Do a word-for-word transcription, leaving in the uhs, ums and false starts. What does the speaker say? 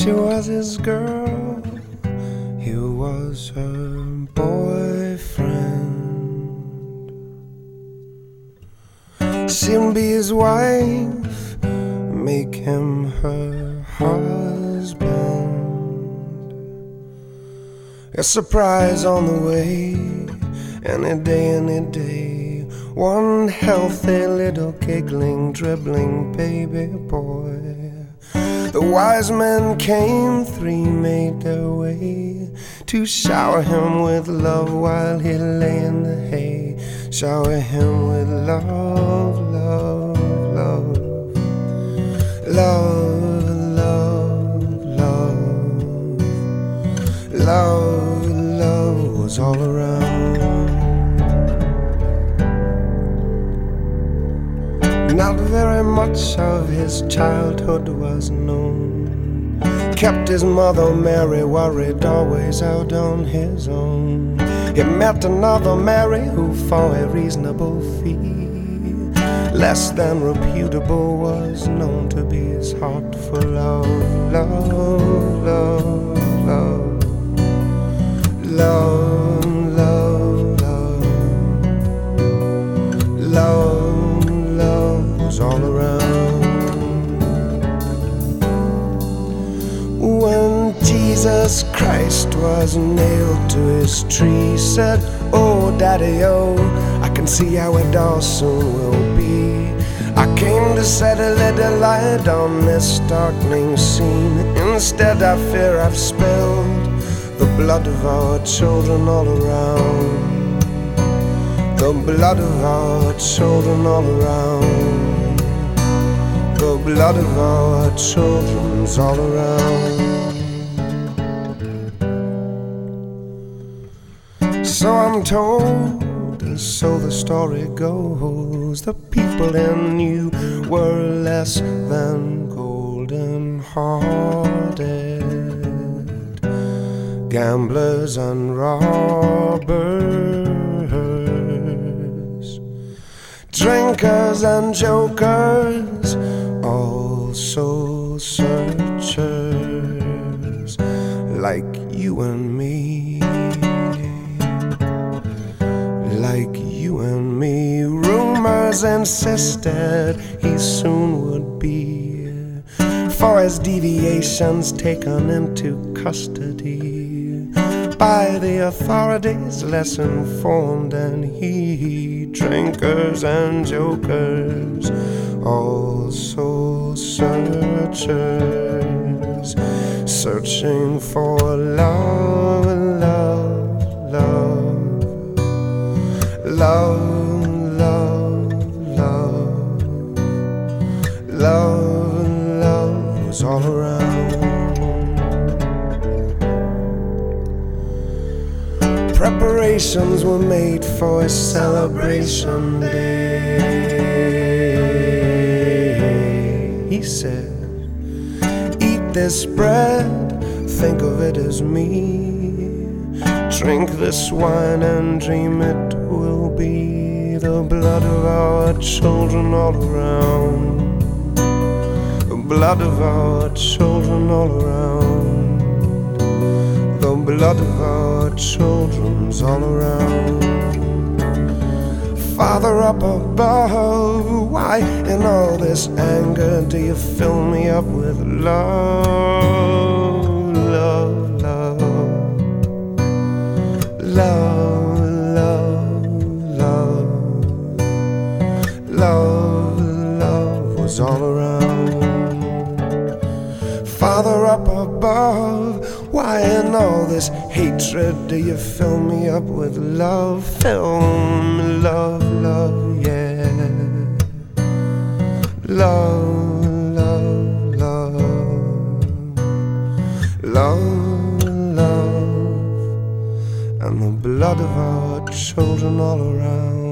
She was his girl, he was her boyfriend. She'd be his wife, make him her husband. A surprise on the way, any day, any day. One healthy little giggling, dribbling baby boy. The wise men came, three made their way to shower him with love while he lay in the hay. Shower him with love, love, love, love, love, love. Love, love was all around. Not very much of his childhood was known. Kept his mother Mary worried, always out on his own. He met another Mary who for a reasonable fee, less than reputable, was known to be his heart full of love, love, love, love, love, love, love. All around. When Jesus Christ was nailed to his tree, said, "Oh, Daddy-o, I can see how it all soon will be. I came to set a little light on this darkening scene. Instead I fear I've spilled the blood of our children all around. The blood of our children all around. The blood of our children's all around." So I'm told, and so the story goes, the people he knew were less than golden-hearted, gamblers and robbers, drinkers and jokers, also searchers like you and me, like you and me. Rumors insisted he soon would be, for his deviations, taken into custody by the authorities, less informed than he. Drinkers and jokers, also searchers, searching for love, love, love, love, love, love, love, love was all around. Preparations were made for a celebration day. He said, "Eat this bread, think of it as me. Drink this wine and dream it will be the blood of our children all around. The blood of our children all around. The blood of our children's all around." Father up above, why in all this anger do you fill me up with love, love, love, love, love, love, love, love was all around. Father up above, why in all this hatred do you fill me up with love? Fill me, love, love, yeah. Love, love, love, love, love, and the blood of our children all around.